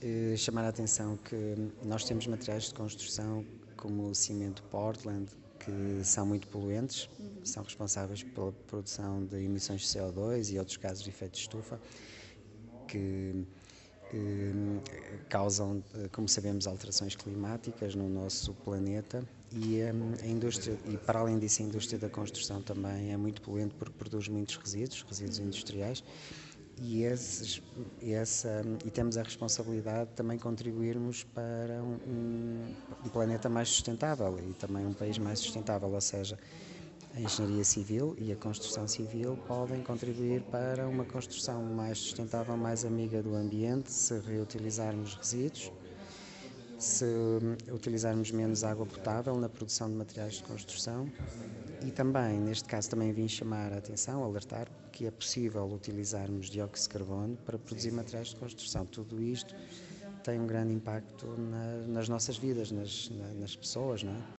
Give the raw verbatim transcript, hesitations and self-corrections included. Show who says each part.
Speaker 1: eh, chamar a atenção que nós temos materiais de construção como o cimento Portland, que são muito poluentes,
Speaker 2: Uhum.
Speaker 1: são responsáveis pela produção de emissões de C O dois e outros gases de efeito de estufa, que eh, causam, eh, como sabemos, alterações climáticas no nosso planeta. E eh, a indústria, e para além disso, a indústria da construção também é muito poluente porque produz muitos resíduos, resíduos
Speaker 2: Uhum.
Speaker 1: industriais, e, esses, essa, e temos a responsabilidade de também contribuirmos para um, um, um planeta mais sustentável e também um país mais sustentável, ou seja, a engenharia civil e a construção civil podem contribuir para uma construção mais sustentável, mais amiga do ambiente, se reutilizarmos resíduos, se utilizarmos menos água potável na produção de materiais de construção. E também, neste caso, também vim chamar a atenção, alertar que é possível utilizarmos dióxido de carbono para produzir materiais de construção. Tudo isto tem um grande impacto na, nas nossas vidas, nas, nas pessoas, não é?